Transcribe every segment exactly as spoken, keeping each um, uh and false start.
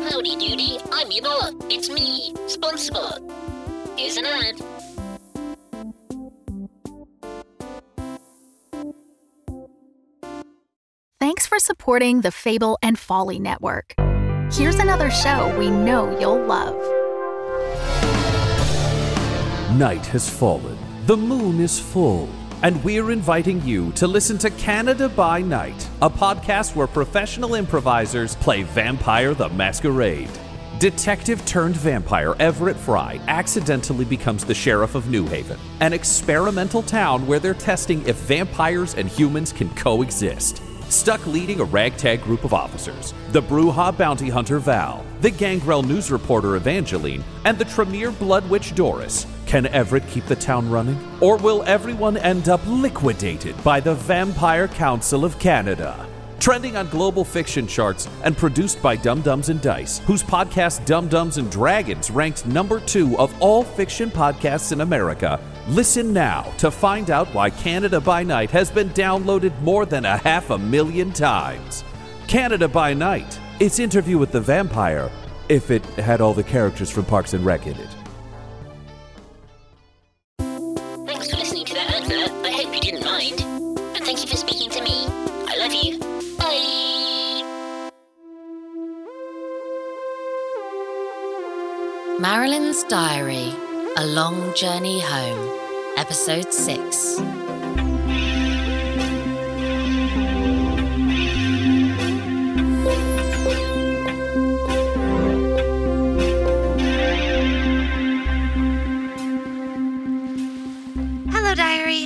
Howdy doody, I'm Ebola. It's me, SpongeBob. Here's an ad. Thanks for supporting the Fable and Folly Network. Here's another show we know you'll love. Night has fallen, the moon is full, and we're inviting you to listen to Canada by Night, a podcast where professional improvisers play Vampire the Masquerade. Detective turned vampire Everett Fry accidentally becomes the sheriff of New Haven, an experimental town where they're testing if vampires and humans can coexist. Stuck leading a ragtag group of officers, the Brujah bounty hunter Val, the Gangrel news reporter Evangeline, and the Tremere blood witch Doris. Can Everett keep the town running? Or will everyone end up liquidated by the Vampire Council of Canada? Trending on global fiction charts and produced by Dum Dums and Dice, whose podcast Dum Dums and Dragons ranked number two of all fiction podcasts in America. Listen now to find out why Canada by Night has been downloaded more than a half a million times. Canada by Night. It's Interview with the Vampire, if it had all the characters from Parks and Rec in it. Thanks for listening to that advert. I hope you didn't mind. And thank you for speaking to me. I love you. Bye. Marilyn's Diary, A Long Journey Home, Episode six. Hello, Diary.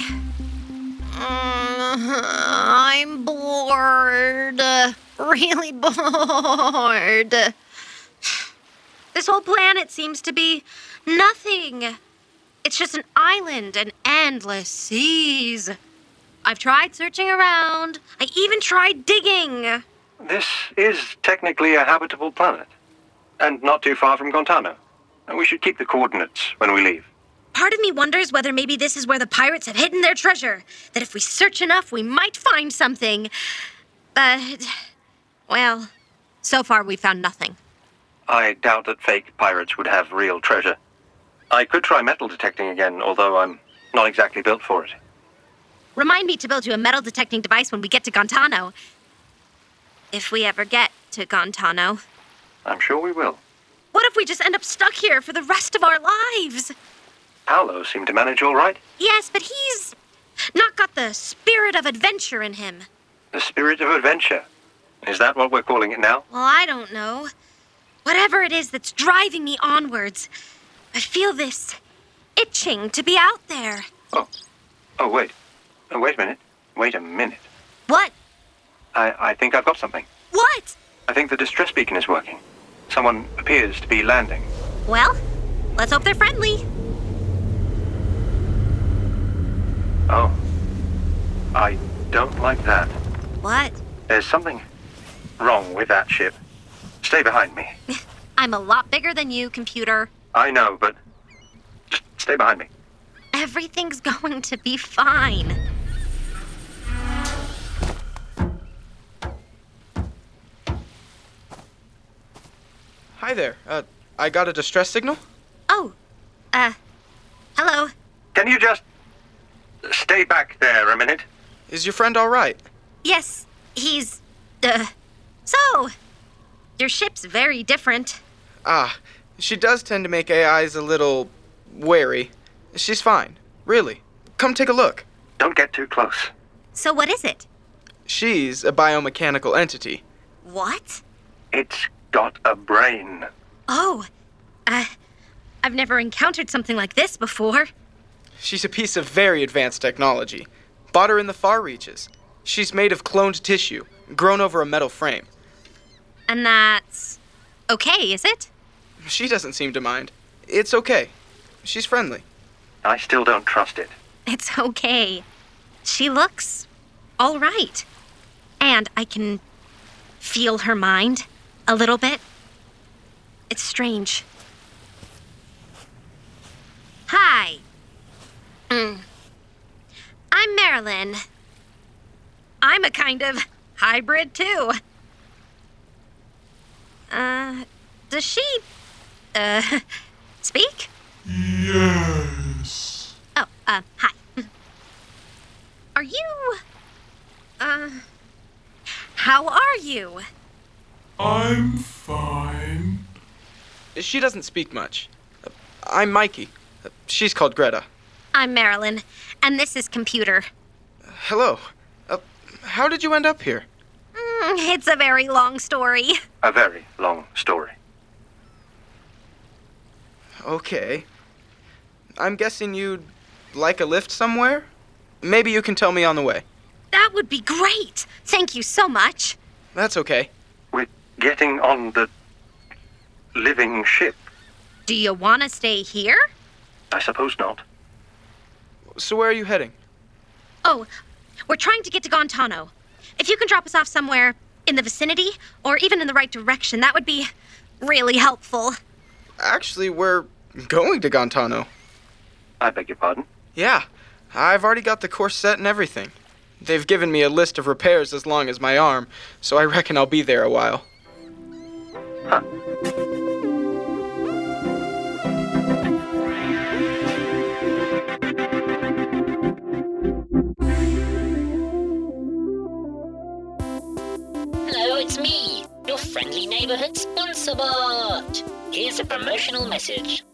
Uh, I'm bored. Really bored. This whole planet seems to be nothing. It's just an island and endless seas. I've tried searching around. I even tried digging. This is technically a habitable planet, and not too far from Gontano. And we should keep the coordinates when we leave. Part of me wonders whether maybe this is where the pirates have hidden their treasure. That if we search enough, we might find something. But, well, so far we've found nothing. I doubt that fake pirates would have real treasure. I could try metal detecting again, although I'm not exactly built for it. Remind me to build you a metal detecting device when we get to Gontano. If we ever get to Gontano. I'm sure we will. What if we just end up stuck here for the rest of our lives? Paolo seemed to manage all right. Yes, but he's not got the spirit of adventure in him. The spirit of adventure. Is that what we're calling it now? Well, I don't know. Whatever it is that's driving me onwards, I feel this itching to be out there. Oh. Oh, wait. Oh, wait a minute. Wait a minute. What? I, I think I've got something. What? I think the distress beacon is working. Someone appears to be landing. Well, let's hope they're friendly. Oh. I don't like that. What? There's something wrong with that ship. Stay behind me. I'm a lot bigger than you, computer. I know, but just stay behind me. Everything's going to be fine. Hi there. Uh, I got a distress signal? Oh, uh, hello. Can you just stay back there a minute? Is your friend all right? Yes, he's, uh, so, your ship's very different. Ah, she does tend to make A Is a little wary. She's fine, really. Come take a look. Don't get too close. So what is it? She's a biomechanical entity. What? It's got a brain. Oh, uh, I've never encountered something like this before. She's a piece of very advanced technology. Bought her in the far reaches. She's made of cloned tissue, grown over a metal frame. And that's okay, is it? She doesn't seem to mind. It's okay. She's friendly. I still don't trust it. It's okay. She looks all right. And I can feel her mind a little bit. It's strange. Hi. Mm. I'm Marilyn. I'm a kind of hybrid, too. Uh, does she, uh, speak? Yes. Oh, uh, hi. Are you, uh, how are you? I'm fine. She doesn't speak much. Uh, I'm Mikey. Uh, she's called Greta. I'm Marilyn, and this is Computer. Uh, hello. Uh, how did you end up here? Mm, it's a very long story. A very long story. Okay. I'm guessing you'd like a lift somewhere? Maybe you can tell me on the way. That would be great. Thank you so much. That's okay. We're getting on the living ship. Do you want to stay here? I suppose not. So where are you heading? Oh, we're trying to get to Gontano. If you can drop us off somewhere in the vicinity, or even in the right direction, that would be really helpful. Actually, we're going to Gontano. I beg your pardon? Yeah, I've already got the course set and everything. They've given me a list of repairs as long as my arm, so I reckon I'll be there a while. Huh. Hello, it's me, your friendly neighborhood sponsor bot. Here's a promotional message.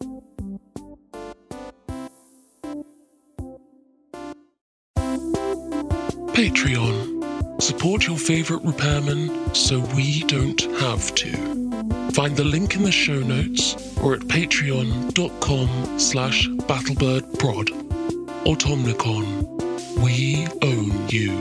Patreon. Support your favorite repairman so we don't have to. Find the link in the show notes or at patreon.com slash battlebirdprod. Automnicon. We own you.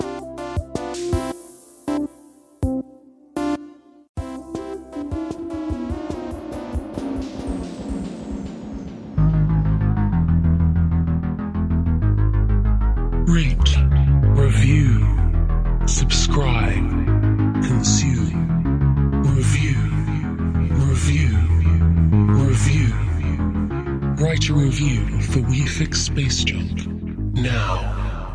Rate, review, subscribe, consume, review, review, review. Write a review for We Fix Space Junk now.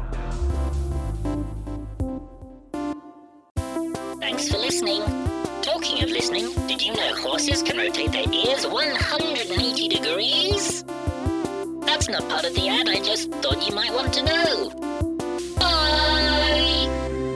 Thanks for listening. Talking of listening, did you know horses can rotate their ears one hundred eighty degrees? That's not part of the ad, I just thought you might want to know. Bye!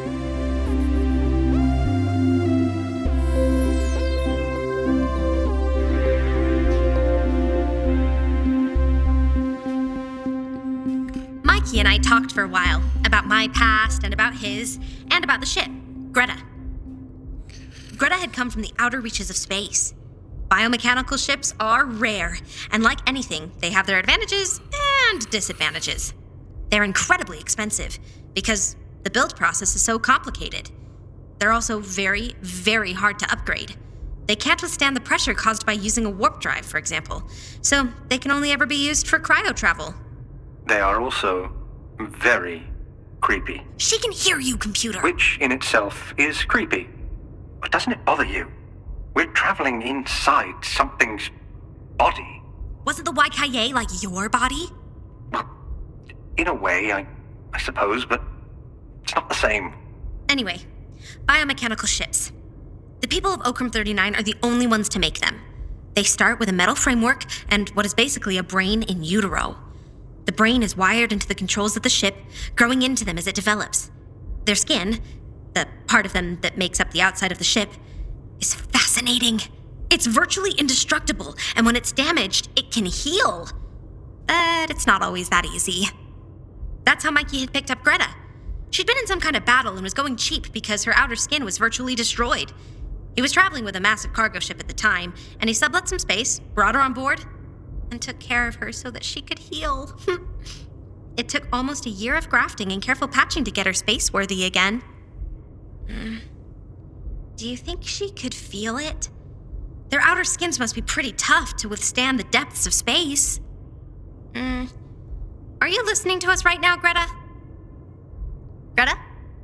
Mikey and I talked for a while about my past and about his, and about the ship, Greta. Greta had come from the outer reaches of space. Biomechanical ships are rare, and like anything, they have their advantages and disadvantages. They're incredibly expensive because the build process is so complicated. They're also very, very hard to upgrade. They can't withstand the pressure caused by using a warp drive, for example, so they can only ever be used for cryo travel. They are also very creepy. She can hear you, computer. Which in itself is creepy. But doesn't it bother you? We're traveling inside something's body. Wasn't the Y K A like your body? Well, in a way, I, I suppose, but it's not the same. Anyway, biomechanical ships. The people of Okram thirty-nine are the only ones to make them. They start with a metal framework and what is basically a brain in utero. The brain is wired into the controls of the ship, growing into them as it develops. Their skin, the part of them that makes up the outside of the ship, is fascinating. It's virtually indestructible, and when it's damaged, it can heal. But it's not always that easy. That's how Mikey had picked up Greta. She'd been in some kind of battle and was going cheap because her outer skin was virtually destroyed. He was traveling with a massive cargo ship at the time, and he sublet some space, brought her on board, and took care of her so that she could heal. It took almost a year of grafting and careful patching to get her space-worthy again. Mm. Do you think she could feel it? Their outer skins must be pretty tough to withstand the depths of space. Mm. Are you listening to us right now, Greta? Greta?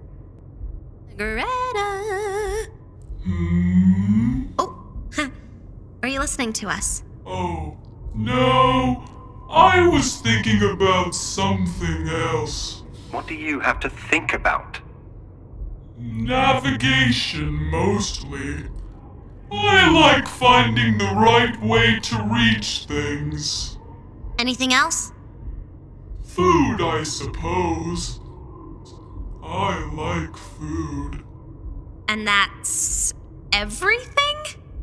Greta? Hmm? Oh, are you listening to us? Oh, no. I was thinking about something else. What do you have to think about? Navigation, mostly. I like finding the right way to reach things. Anything else? Food, I suppose. I like food. And that's everything?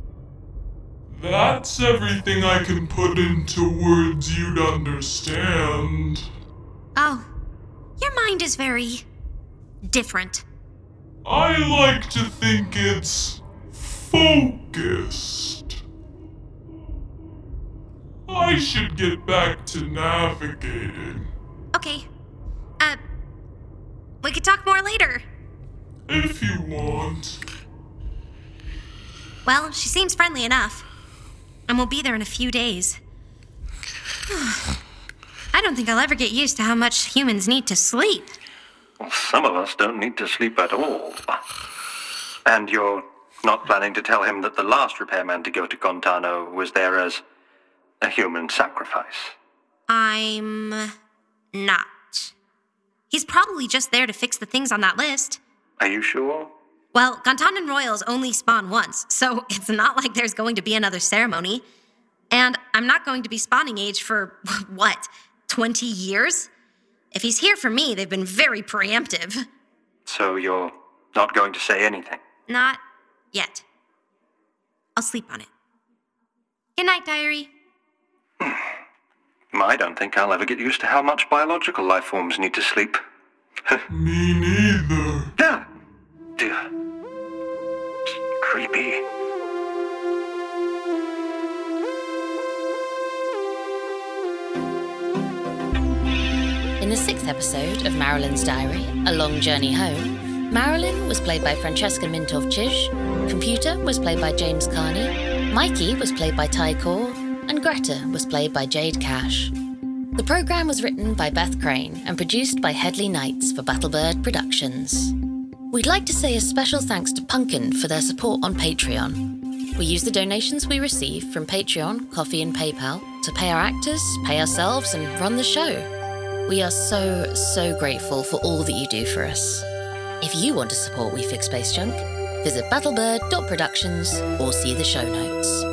That's everything I can put into words you'd understand. Oh, your mind is very different. I like to think it's focused. I should get back to navigating. Okay. Uh, we could talk more later. If you want. Well, she seems friendly enough. And we'll be there in a few days. I don't think I'll ever get used to how much humans need to sleep. Well, some of us don't need to sleep at all. And you're not planning to tell him that the last repairman to go to Gontano was there as a human sacrifice? I'm not. He's probably just there to fix the things on that list. Are you sure? Well, Gontanan Royals only spawn once, so it's not like there's going to be another ceremony. And I'm not going to be spawning age for, what, twenty years? If he's here for me, they've been very preemptive. So you're not going to say anything? Not yet. I'll sleep on it. Good night, diary. I don't think I'll ever get used to how much biological life forms need to sleep. Me neither. Yeah. Dear. Creepy. In the sixth episode of Marilyn's Diary, A Long Journey Home, Marilyn was played by Francesca Mintoff-Chish, Computer was played by James Carney, Mikey was played by Ty Core, and Greta was played by Jade Cash. The programme was written by Beth Crane and produced by Headley Knights for Battlebird Productions. We'd like to say a special thanks to Punkin for their support on Patreon. We use the donations we receive from Patreon, Ko-fi and PayPal to pay our actors, pay ourselves, and run the show. We are so, so grateful for all that you do for us. If you want to support We Fix Space Junk, visit battlebird dot productions or see the show notes.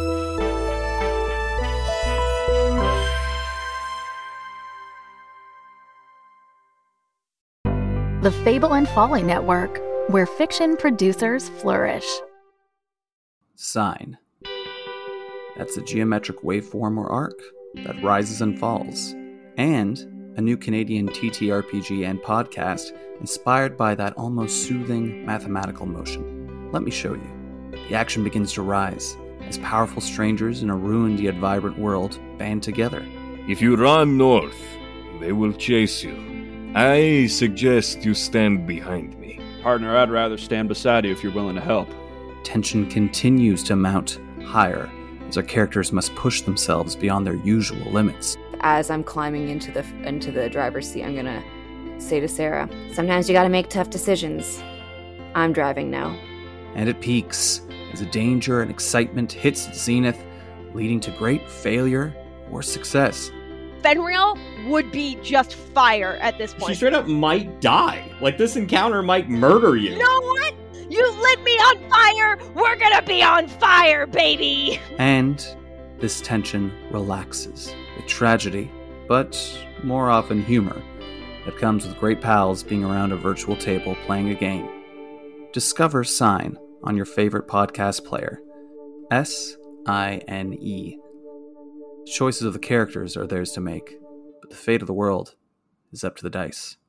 The Fable and Folly Network, where fiction producers flourish. Sine. That's a geometric waveform or arc that rises and falls. And a new Canadian T T R P G and podcast inspired by that almost soothing mathematical motion. Let me show you. The action begins to rise as powerful strangers in a ruined yet vibrant world band together. If you run north, they will chase you. I suggest you stand behind me. Partner, I'd rather stand beside you if you're willing to help. Tension continues to mount higher as our characters must push themselves beyond their usual limits. As I'm climbing into the into the driver's seat, I'm gonna say to Sarah, sometimes you gotta make tough decisions. I'm driving now. And it peaks as the danger and excitement hits its zenith, leading to great failure or success. Fenrir would be just fire at this point. She straight up might die. Like, this encounter might murder you. You know what? You lit me on fire! We're gonna be on fire, baby! And this tension relaxes with tragedy, but more often humor, that comes with great pals being around a virtual table playing a game. Discover Sine on your favorite podcast player. S I N E. The choices of the characters are theirs to make, but the fate of the world is up to the dice.